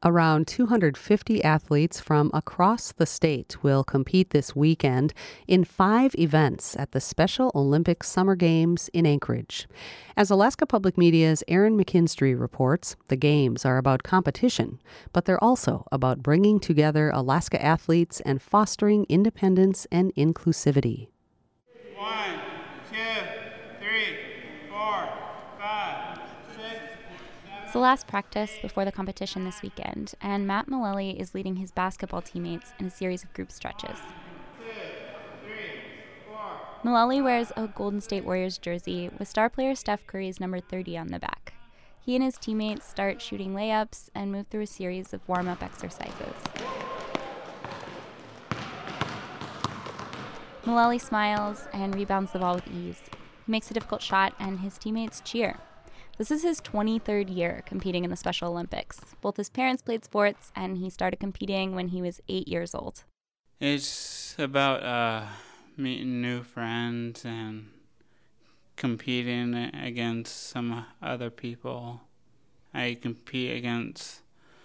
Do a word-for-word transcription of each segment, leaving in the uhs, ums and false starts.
Around two hundred fifty athletes from across the state will compete this weekend in five events at the Special Olympics Summer Games in Anchorage. As Alaska Public Media's Aaron McKinstry reports, the games are about competition, but they're also about bringing together Alaska athletes and fostering independence and inclusivity. One, two, three, four, five, six. It's the last practice before the competition this weekend, and Matt Mullally is leading his basketball teammates in a series of group stretches. Mullally wears a Golden State Warriors jersey with star player Steph Curry's number thirty on the back. He and his teammates start shooting layups and move through a series of warm-up exercises. Mullally smiles and rebounds the ball with ease. He makes a difficult shot, and his teammates cheer. This is his twenty-third year competing in the Special Olympics. Both his parents played sports, and he started competing when he was eight years old. It's about uh, meeting new friends and competing against some other people. I compete against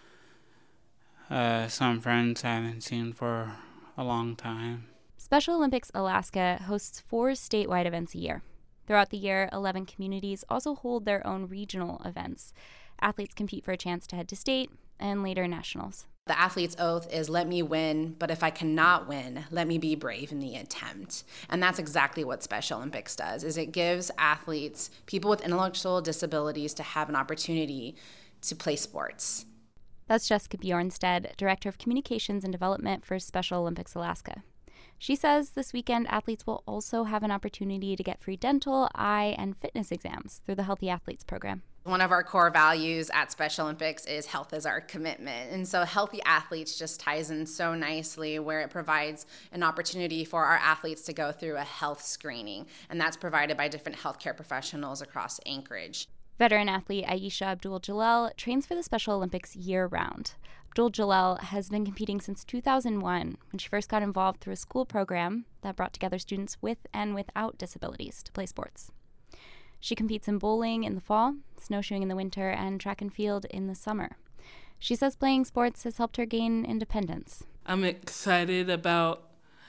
uh, some friends I haven't seen for a long time. Special Olympics Alaska hosts four statewide events a year. Throughout the year, eleven communities also hold their own regional events. Athletes compete for a chance to head to state and later nationals. The athlete's oath is, let me win, but if I cannot win, let me be brave in the attempt. And that's exactly what Special Olympics does, is it gives athletes, people with intellectual disabilities, to have an opportunity to play sports. That's Jessica Bjornstead, Director of Communications and Development for Special Olympics Alaska. She says this weekend athletes will also have an opportunity to get free dental, eye, and fitness exams through the Healthy Athletes program. One of our core values at Special Olympics is health is our commitment. And so Healthy Athletes just ties in so nicely, where it provides an opportunity for our athletes to go through a health screening. And that's provided by different healthcare professionals across Anchorage. Veteran athlete Aisha Abdul-Jalal trains for the Special Olympics year-round. Abdul-Jalal has been competing since two thousand one, when she first got involved through a school program that brought together students with and without disabilities to play sports. She competes in bowling in the fall, snowshoeing in the winter, and track and field in the summer. She says playing sports has helped her gain independence. I'm excited about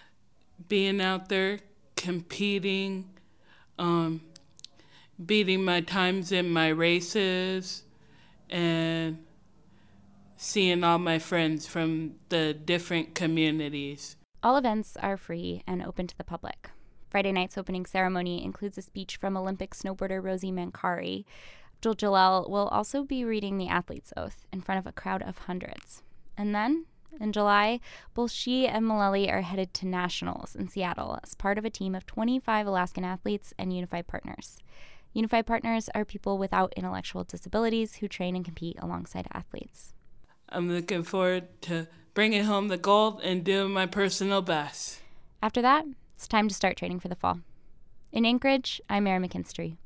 being out there, competing, um, beating my times in my races, and seeing all my friends from the different communities. All events are free and open to the public. Friday night's opening ceremony includes a speech from Olympic snowboarder Rosie Mankari. Abdul-Jalal will also be reading the athlete's oath in front of a crowd of hundreds. And then, in July, both she and Mullally are headed to nationals in Seattle as part of a team of twenty-five Alaskan athletes and Unified Partners. Unified Partners are people without intellectual disabilities who train and compete alongside athletes. I'm looking forward to bringing home the gold and doing my personal best. After that, it's time to start training for the fall. In Anchorage, I'm Mary McKinstry.